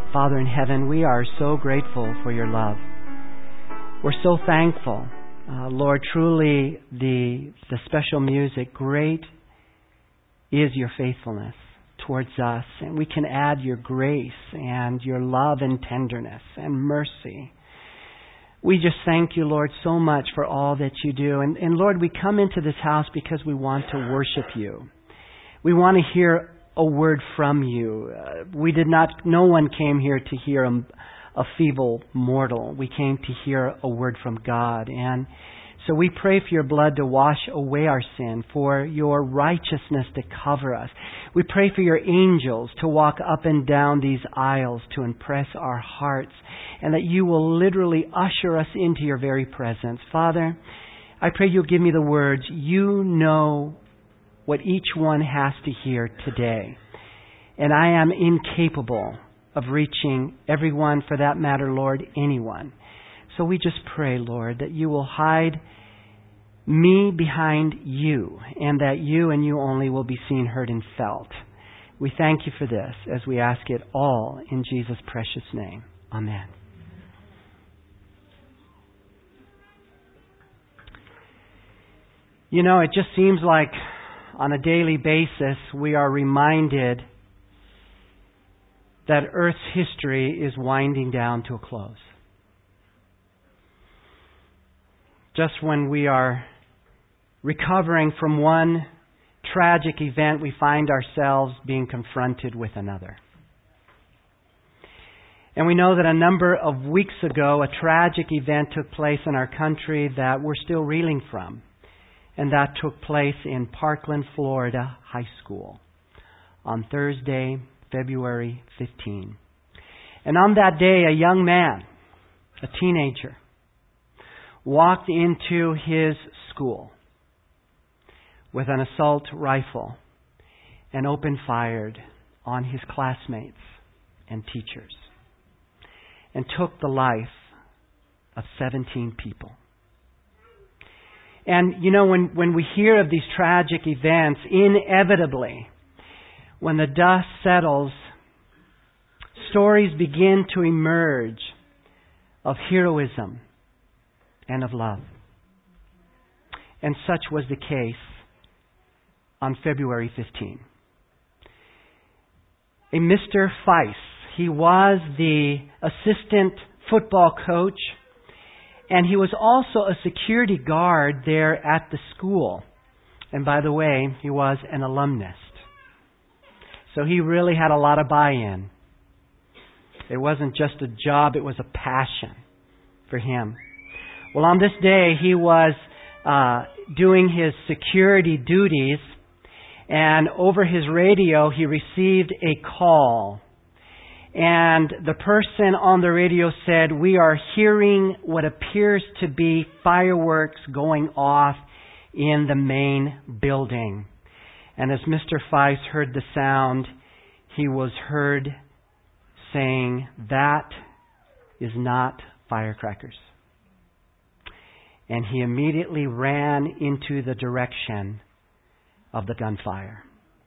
Father in heaven, we are so grateful for your love. We're so thankful. Lord, truly the special music, great is your faithfulness towards us. And we can add your grace and your love and tenderness and mercy. We just thank you, Lord, so much for all that you do. And Lord, we come into this house because we want to worship you. We want to hear a word from you. No one came here to hear a feeble mortal. We came to hear a word from God. And so we pray for your blood to wash away our sin, for your righteousness to cover us. We pray for your angels to walk up and down these aisles to impress our hearts, and that you will literally usher us into your very presence. Father, I pray you'll give me the words. You know what each one has to hear today. And I am incapable of reaching everyone, for that matter, Lord, anyone. So we just pray, Lord, that you will hide me behind you, and that you and you only will be seen, heard, and felt. We thank you for this as we ask it all in Jesus' precious name. Amen. You know, it just seems like on a daily basis we are reminded that Earth's history is winding down to a close. Just when we are recovering from one tragic event, we find ourselves being confronted with another. And we know that a number of weeks ago, a tragic event took place in our country that we're still reeling from. And that took place in Parkland, Florida High School on Thursday, February 15. And on that day, a young man, a teenager, walked into his school with an assault rifle and opened fire on his classmates and teachers and took the life of 17 people. And, you know, when we hear of these tragic events, inevitably, when the dust settles, stories begin to emerge of heroism and of love. And such was the case on February 15. A Mr. Feist, he was the assistant football coach, and he was also a security guard there at the school. And by the way, he was an alumnus. So he really had a lot of buy-in. It wasn't just a job, it was a passion for him. Well, on this day, he was doing his security duties, and over his radio, he received a call. And the person on the radio said, "We are hearing what appears to be fireworks going off in the main building." And as Mr. Feist heard the sound, he was heard saying, "That is not firecrackers." And he immediately ran into the direction of the gunfire.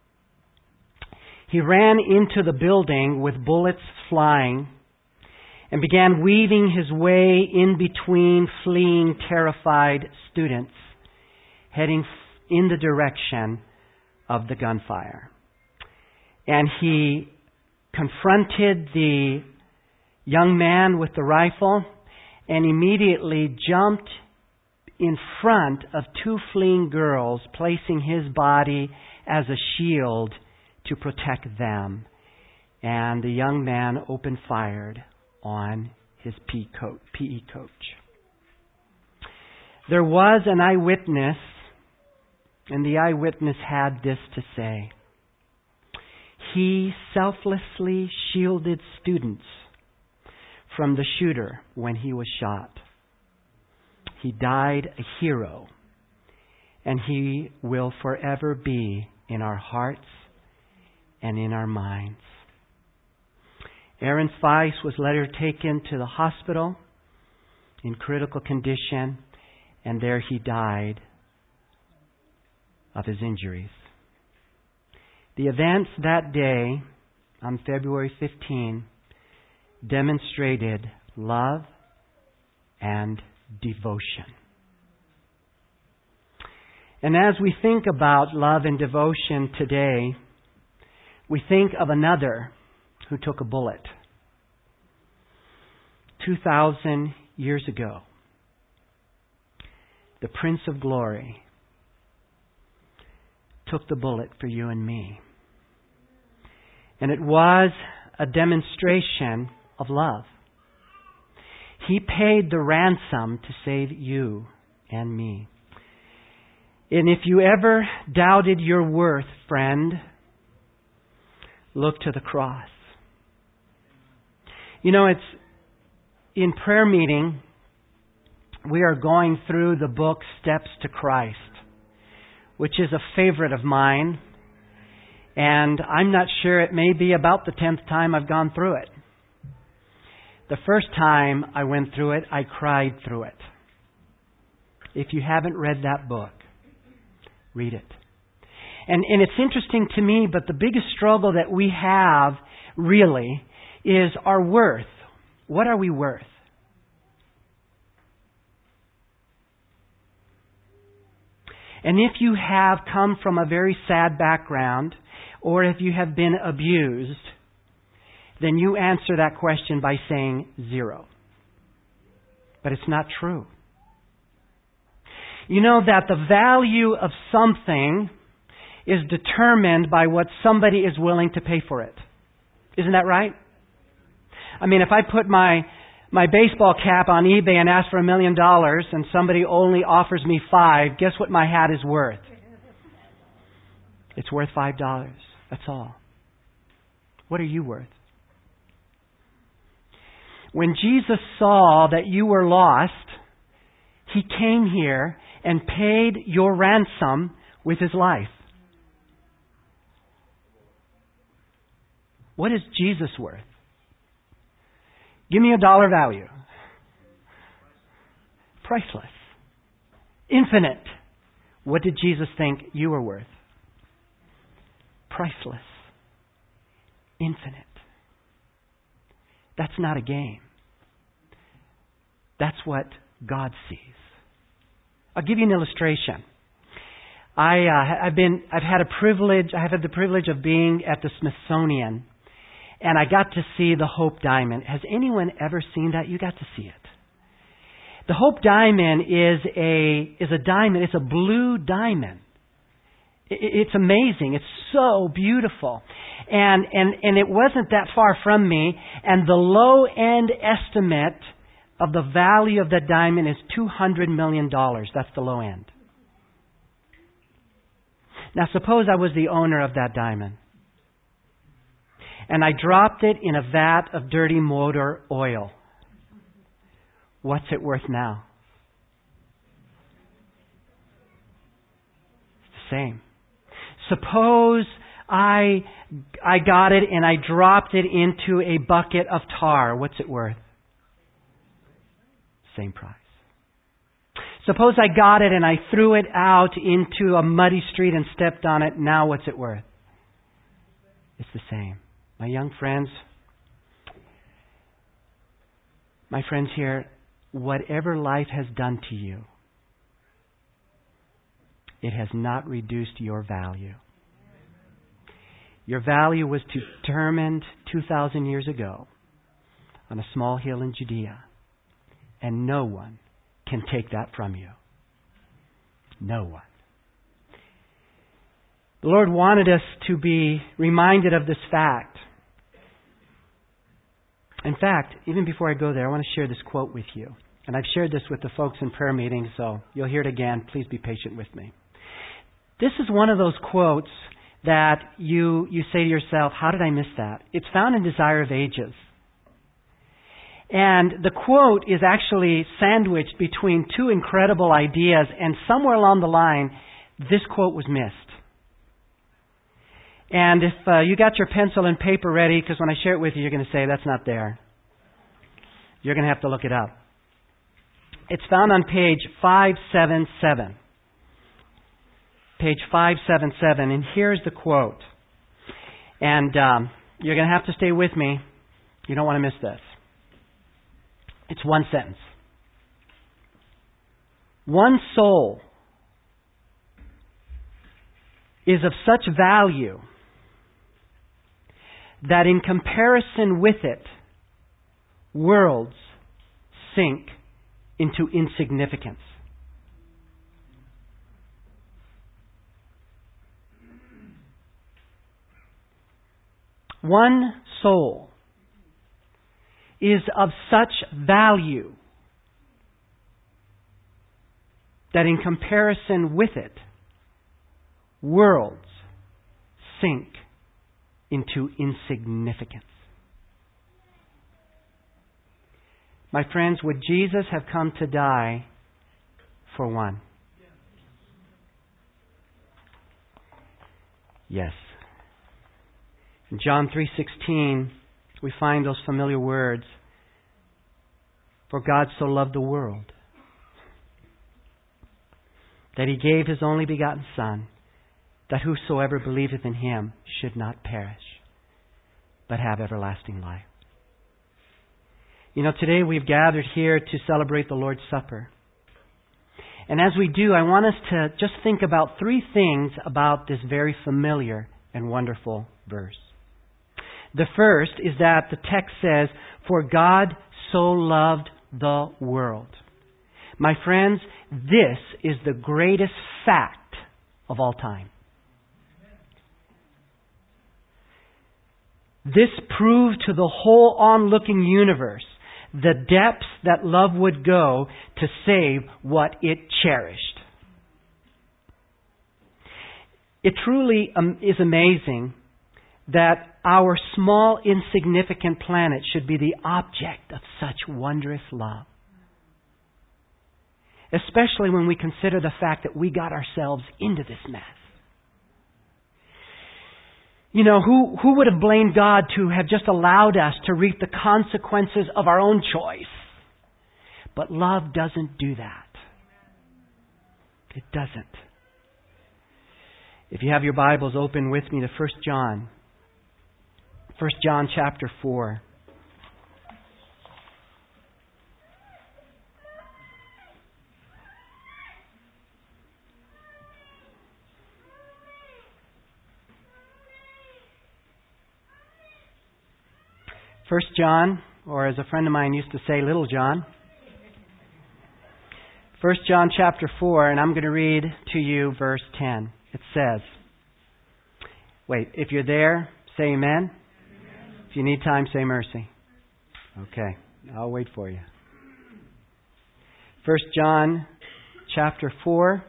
He ran into the building with bullets flying and began weaving his way in between fleeing, terrified students, heading in the direction of the gunfire. And he confronted the young man with the rifle and immediately jumped in front of two fleeing girls, placing his body as a shield to protect them. And the young man opened fire on his PE coach. There was an eyewitness, and the eyewitness had this to say: "He selflessly shielded students from the shooter when he was shot. He died a hero, and he will forever be in our hearts and in our minds." Aaron Feist was later taken to the hospital in critical condition, and there he died of his injuries. The events that day, on February 15, demonstrated love and devotion. And as we think about love and devotion today, we think of another who took a bullet 2,000 years ago. The Prince of Glory took the bullet for you and me. And it was a demonstration of love. He paid the ransom to save you and me. And if you ever doubted your worth, friend, look to the cross. You know, it's in prayer meeting, we are going through the book Steps to Christ, which is a favorite of mine. And I'm not sure, it may be about the 10th time I've gone through it. The first time I went through it, I cried through it. If you haven't read that book, read it. And it's interesting to me, but the biggest struggle that we have really is our worth. What are we worth? And if you have come from a very sad background, or if you have been abused, then you answer that question by saying 0. But it's not true. You know that the value of something is determined by what somebody is willing to pay for it. Isn't that right? I mean, if I put my baseball cap on eBay and ask for $1 million and somebody only offers me $5, guess what my hat is worth? It's worth $5. That's all. What are you worth? When Jesus saw that you were lost, He came here and paid your ransom with His life. What is Jesus worth? Give me a dollar value. Priceless. Infinite. What did Jesus think you were worth? Priceless. Infinite. That's not a game. That's what God sees. I'll give you an illustration. I've had the privilege of being at the Smithsonian, and I got to see the Hope Diamond. Has anyone ever seen that? You got to see it. The Hope Diamond is a diamond. It's a blue diamond. It's amazing. It's so beautiful. And it wasn't that far from me, and the low end estimate of the value of that diamond is $200 million. That's the low end. Now suppose I was the owner of that diamond, and I dropped it in a vat of dirty motor oil. What's it worth now? It's the same. Suppose I got it and I dropped it into a bucket of tar. What's it worth? Same price. Suppose I got it and I threw it out into a muddy street and stepped on it. Now what's it worth? It's the same. My young friends, my friends here, whatever life has done to you, it has not reduced your value. Your value was determined 2,000 years ago on a small hill in Judea, and no one can take that from you. No one. The Lord wanted us to be reminded of this fact. In fact, even before I go there, I want to share this quote with you. And I've shared this with the folks in prayer meetings, so you'll hear it again. Please be patient with me. This is one of those quotes that you say to yourself, how did I miss that? It's found in Desire of Ages. And the quote is actually sandwiched between two incredible ideas, and somewhere along the line, this quote was missed. And if you got your pencil and paper ready, because when I share it with you, you're going to say, that's not there. You're going to have to look it up. It's found on page 577. Page 577, and here's the quote. And you're going to have to stay with me. You don't want to miss this. It's one sentence. One soul is of such value that in comparison with it, worlds sink into insignificance. One soul is of such value that in comparison with it, worlds sink into insignificance. My friends, would Jesus have come to die for one? Yes. In John 3:16, we find those familiar words. For God so loved the world that He gave His only begotten Son, that whosoever believeth in Him should not perish, but have everlasting life. You know, today we've gathered here to celebrate the Lord's Supper. And as we do, I want us to just think about three things about this very familiar and wonderful verse. The first is that the text says, for God so loved the world. My friends, this is the greatest fact of all time. This proved to the whole onlooking universe the depths that love would go to save what it cherished. It truly is amazing that our small, insignificant planet should be the object of such wondrous love. Especially when we consider the fact that we got ourselves into this mess. You know, who would have blamed God to have just allowed us to reap the consequences of our own choice? But love doesn't do that. It doesn't. If you have your Bibles, open with me to 1 John. 1 John chapter 4. First John, or as a friend of mine used to say, Little John. 1 John chapter 4, and I'm going to read to you verse 10. It says, wait, if you're there, say amen. Amen. If you need time, say mercy. Okay, I'll wait for you. 1 John chapter 4,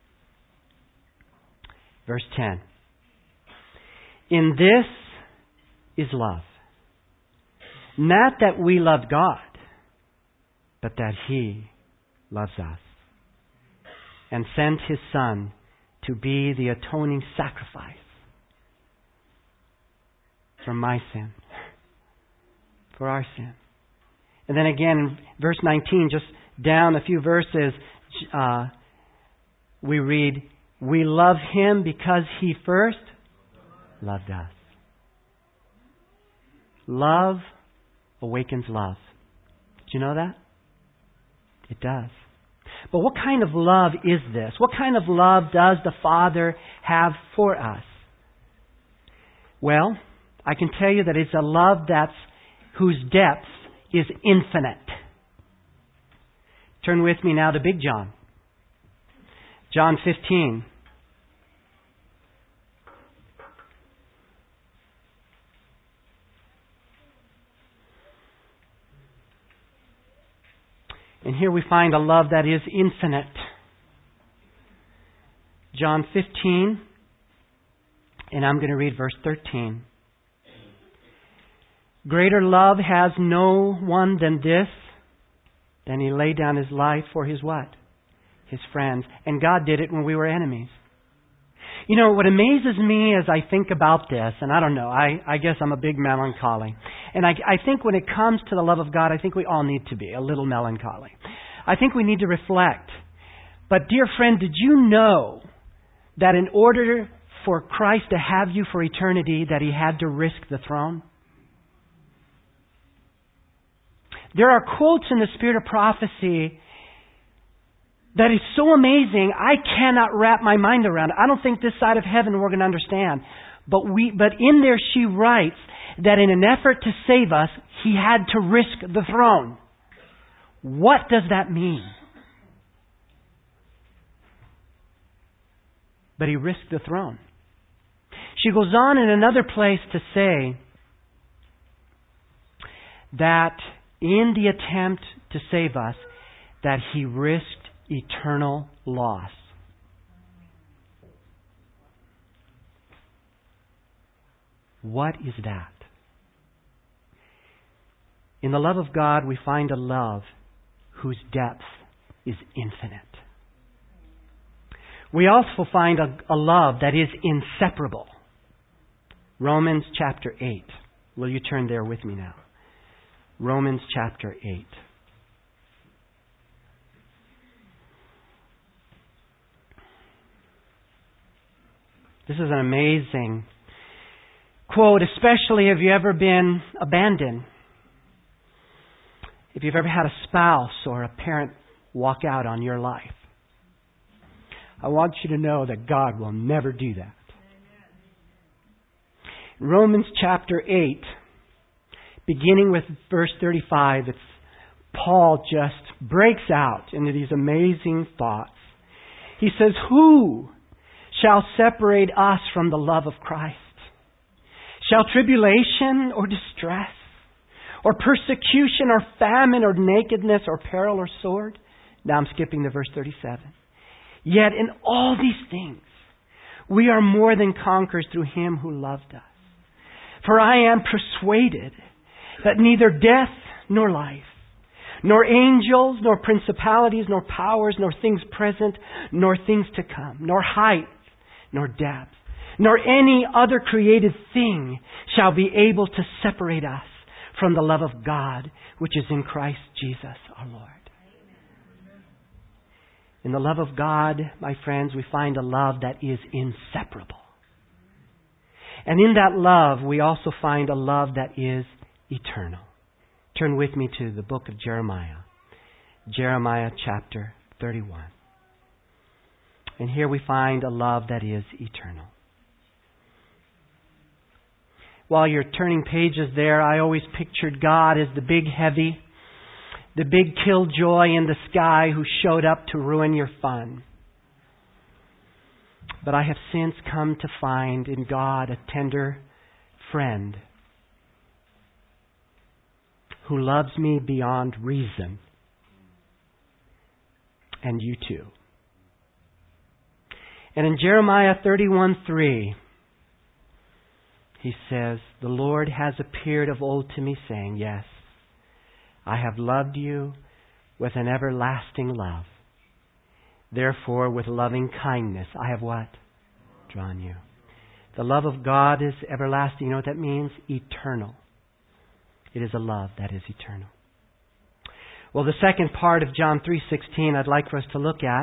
verse 10. In this is love. Not that we loved God, but that He loves us and sent His Son to be the atoning sacrifice for my sin, for our sin. And then again in verse 19, just down a few verses, we read, we love Him because He first loved us. Love awakens love. Did you know that? It does. But what kind of love is this? What kind of love does the Father have for us? Well, I can tell you that it's a love whose depth is infinite. Turn with me now to Big John. John 15. And here we find a love that is infinite. John 15, and I'm going to read verse 13. Greater love has no one than this, than He laid down His life for His what? His friends. And God did it when we were enemies. You know, what amazes me as I think about this, and I don't know, I guess I'm a big melancholy. And I think when it comes to the love of God, I think we all need to be a little melancholy. I think we need to reflect. But dear friend, did you know that in order for Christ to have you for eternity, that He had to risk the throne? There are quotes in the Spirit of Prophecy that is so amazing, I cannot wrap my mind around it. I don't think this side of heaven we're going to understand. But in there she writes that in an effort to save us, He had to risk the throne. What does that mean? But He risked the throne. She goes on in another place to say that in the attempt to save us, that He risked eternal loss. What is that? In the love of God, we find a love whose depth is infinite. We also find a love that is inseparable. Romans chapter 8. Will you turn there with me now? Romans chapter 8. This is an amazing quote, especially if you've ever been abandoned. If you've ever had a spouse or a parent walk out on your life. I want you to know that God will never do that. Romans chapter 8, beginning with verse 35, Paul just breaks out into these amazing thoughts. He says, "Who shall separate us from the love of Christ? Shall tribulation or distress, or persecution or famine or nakedness or peril or sword?" Now I'm skipping to verse 37. "Yet in all these things we are more than conquerors through Him who loved us. For I am persuaded that neither death nor life, nor angels, nor principalities, nor powers, nor things present, nor things to come, nor height, nor depth, nor any other created thing shall be able to separate us from the love of God, which is in Christ Jesus our Lord." In the love of God, my friends, we find a love that is inseparable. And in that love, we also find a love that is eternal. Turn with me to the book of Jeremiah. Jeremiah chapter 31. And here we find a love that is eternal. While you're turning pages there, I always pictured God as the big heavy, the big killjoy in the sky who showed up to ruin your fun. But I have since come to find in God a tender friend who loves me beyond reason. And you too. And in Jeremiah 31:3, he says, "The Lord has appeared of old to me, saying, yes, I have loved you with an everlasting love. Therefore, with loving kindness, I have" what? Drawn you. The love of God is everlasting. You know what that means? Eternal. It is a love that is eternal. Well, the second part of John 3:16 I'd like for us to look at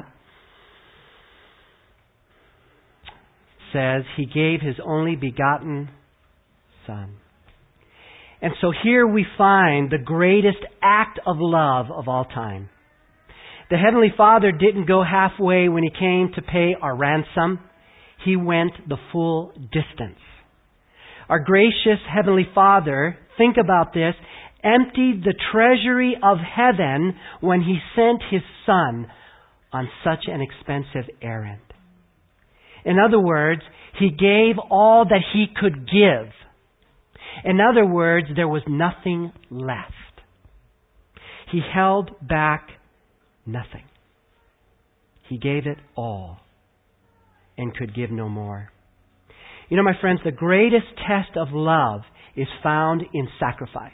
says, He gave His only begotten Son. And so here we find the greatest act of love of all time. The Heavenly Father didn't go halfway when He came to pay our ransom. He went the full distance. Our gracious Heavenly Father, think about this, emptied the treasury of heaven when He sent His Son on such an expensive errand. In other words, He gave all that He could give. In other words, there was nothing left. He held back nothing. He gave it all and could give no more. You know, my friends, the greatest test of love is found in sacrifice.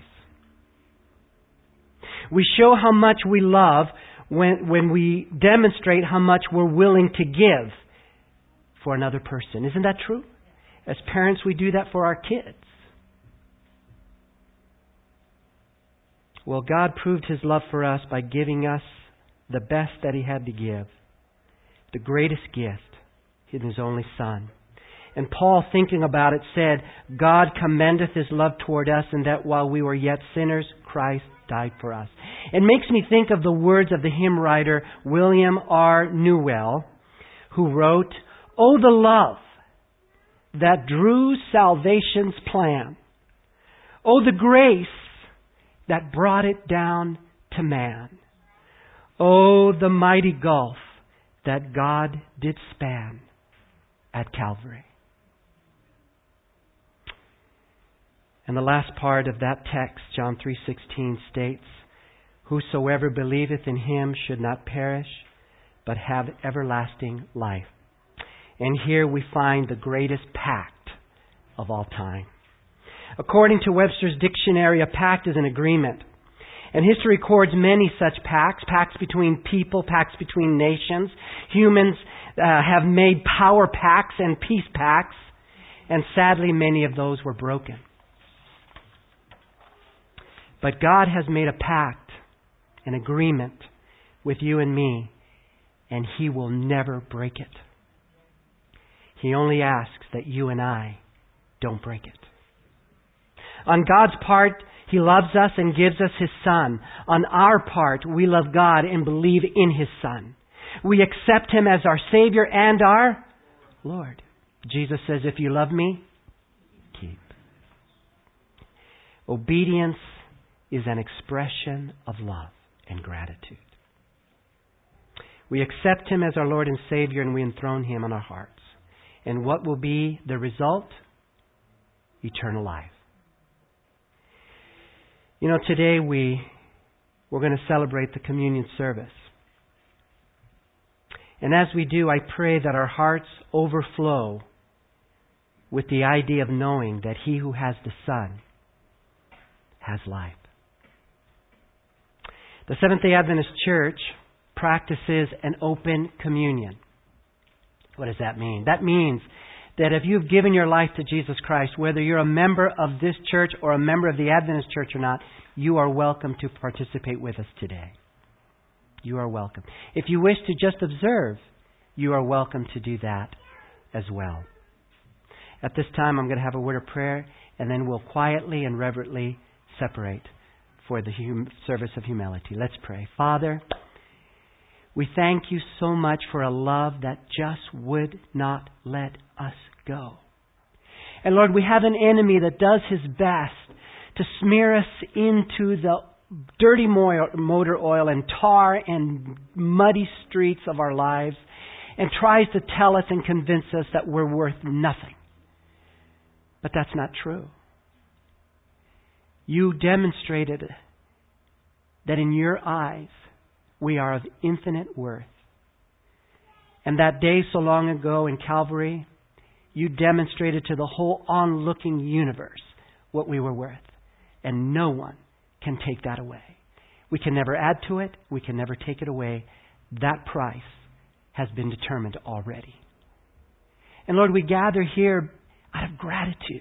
We show how much we love when we demonstrate how much we're willing to give for another person. Isn't that true? As parents, we do that for our kids. Well, God proved His love for us by giving us the best that He had to give. The greatest gift, His only Son. And Paul, thinking about it, said, God commendeth His love toward us, and that while we were yet sinners, Christ died for us. It makes me think of the words of the hymn writer William R. Newell, who wrote, "Oh, the love that drew salvation's plan. Oh, the grace that brought it down to man. Oh, the mighty gulf that God did span at Calvary." And the last part of that text, John 3:16, states, "Whosoever believeth in Him should not perish, but have everlasting life." And here we find the greatest pact of all time. According to Webster's dictionary, a pact is an agreement. And history records many such pacts, pacts between people, pacts between nations. Humans have made power pacts and peace pacts, and sadly many of those were broken. But God has made a pact, an agreement with you and me, and He will never break it. He only asks that you and I don't break it. On God's part, He loves us and gives us His Son. On our part, we love God and believe in His Son. We accept Him as our Savior and our Lord. Jesus says, "If you love me, keep." Obedience is an expression of love and gratitude. We accept Him as our Lord and Savior, and we enthrone Him on our hearts. And what will be the result? Eternal life. You know, today we're going to celebrate the communion service. And as we do, I pray that our hearts overflow with the idea of knowing that He who has the Son has life. The Seventh-day Adventist Church practices an open communion. What does that mean? That means that if you've given your life to Jesus Christ, whether you're a member of this church or a member of the Adventist Church or not, you are welcome to participate with us today. You are welcome. If you wish to just observe, you are welcome to do that as well. At this time, I'm going to have a word of prayer, and then we'll quietly and reverently separate for the service of humility. Let's pray. Father, we thank You so much for a love that just would not let us go. And Lord, we have an enemy that does his best to smear us into the dirty motor oil and tar and muddy streets of our lives, and tries to tell us and convince us that we're worth nothing. But that's not true. You demonstrated that in Your eyes we are of infinite worth. And that day so long ago in Calvary, You demonstrated to the whole onlooking universe what we were worth. And no one can take that away. We can never add to it. We can never take it away. That price has been determined already. And Lord, we gather here out of gratitude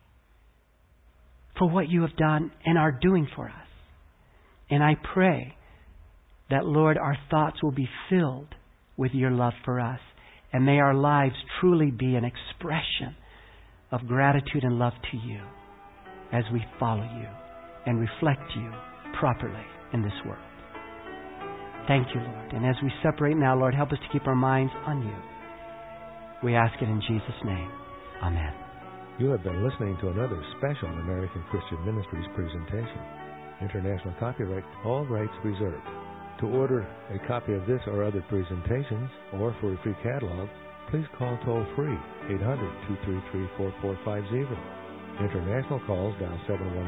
for what You have done and are doing for us. And I pray that, Lord, our thoughts will be filled with Your love for us. And may our lives truly be an expression of gratitude and love to You as we follow You and reflect You properly in this world. Thank You, Lord. And as we separate now, Lord, help us to keep our minds on You. We ask it in Jesus' name. Amen. You have been listening to another special American Christian Ministries presentation. International copyright, all rights reserved. To order a copy of this or other presentations, or for a free catalog, please call toll-free 800-233-4450. International calls dial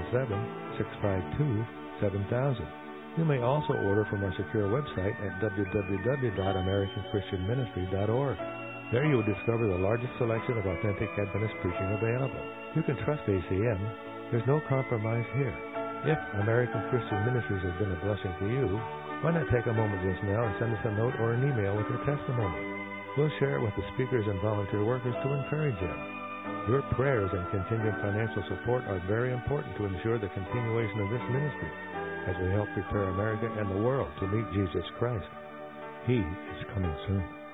717-652-7000. You may also order from our secure website at www.americanchristianministry.org. There you will discover the largest selection of authentic Adventist preaching available. You can trust ACM. There's no compromise here. If American Christian Ministries has been a blessing to you, why not take a moment just now and send us a note or an email with your testimony? We'll share it with the speakers and volunteer workers to encourage them. Your prayers and contingent financial support are very important to ensure the continuation of this ministry as we help prepare America and the world to meet Jesus Christ. He is coming soon.